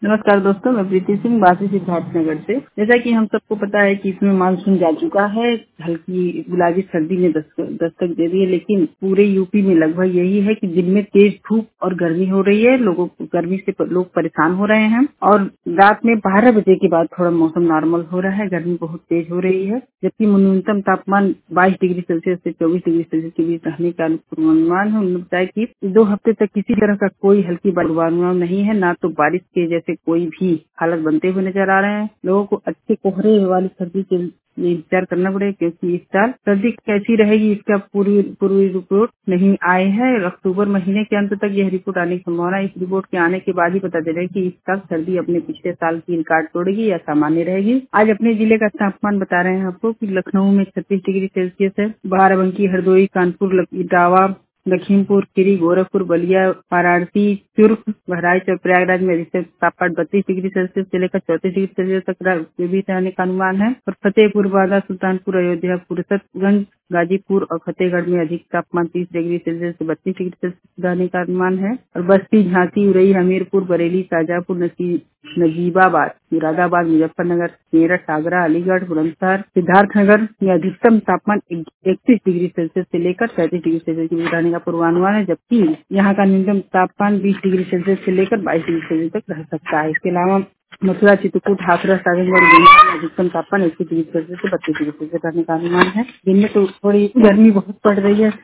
नमस्कार दोस्तों, मैं प्रीति सिंह बासी सिद्धार्थनगर से। जैसा कि हम सबको पता है कि इसमें मानसून जा चुका है। हल्की गुलाबी सर्दी ने दस्तक दे दी है, लेकिन पूरे यूपी में लगभग यही है कि दिन में तेज धूप और गर्मी हो रही है। लोगों को गर्मी से लोग परेशान हो रहे हैं और रात में 12 बजे के बाद थोड़ा मौसम नॉर्मल हो रहा है। गर्मी बहुत तेज हो रही है, जबकि न्यूनतम तापमान 22 डिग्री सेल्सियस से 24 डिग्री सेल्सियस के बीच रहने का पूर्वानुमान है। उन्होंने बताया कि 2 हफ्ते तक किसी तरह का कोई हल्की पूर्वानुमान नहीं है, ना तो बारिश के जैसे कोई भी हालत बनते हुए नजर आ रहे हैं। लोगों को अच्छे कोहरे वाली सर्दी के लिए इंतजार करना पड़ेगा, क्योंकि इस साल सर्दी कैसी रहेगी इसका पूरी रिपोर्ट नहीं आए है। अक्टूबर महीने के अंत तक यह रिपोर्ट आने की संभावना है। इस रिपोर्ट के आने के बाद ही पता चलेगा कि इस साल सर्दी अपने पिछले साल की रिकॉर्ड तोड़ेगी या सामान्य रहेगी। आज अपने जिले का तापमान बता रहे हैं आपको कि लखनऊ में 36 डिग्री सेल्सियस है, बाराबंकी, हरदोई, कानपुर, इटावा, लखीमपुर खीरी, गोरखपुर, बलिया, वाराणसी, चुर्क, बहराइच और प्रयागराज में अधिकतम तापमान 32 डिग्री सेल्सियस से लेकर 34 डिग्री सेल्सियस तक के बीच रहने का अनुमान है। और फतेहपुर, बांदा, सुल्तानपुर, अयोध्या, फुरसतगंज, गाजीपुर और फतेहगढ़ में अधिक तापमान 30 डिग्री सेल्सियस से 32 डिग्री सेल्सियस रहने का अनुमान है। और बस्ती, झांसी, उरई, हमीरपुर, बरेली, शाजापुर, नजीबाबाद, मुरादाबाद, मुजफ्फरनगर, मेरठ, आगरा, अलीगढ़, बुलंदशहर, सिद्धार्थनगर में अधिकतम तापमान 31 डिग्री सेल्सियस से लेकर 37 डिग्री सेल्सियस के बीच रहने का पूर्वानुमान है, जबकि यहाँ का न्यूनतम तापमान 20 डिग्री सेल्सियस से लेकर 22 डिग्री सेल्सियस तक रह सकता है। इसके अलावा मथुरा, चित्रकूट, हाथरस, आजमगढ़, गोंडा में अधिकतम तापमान 21 डिग्री सेल्सियस से 32 डिग्री सेल्सियस रहने का अनुमान है। दिन में तो थोड़ी गर्मी बहुत पड़ रही है।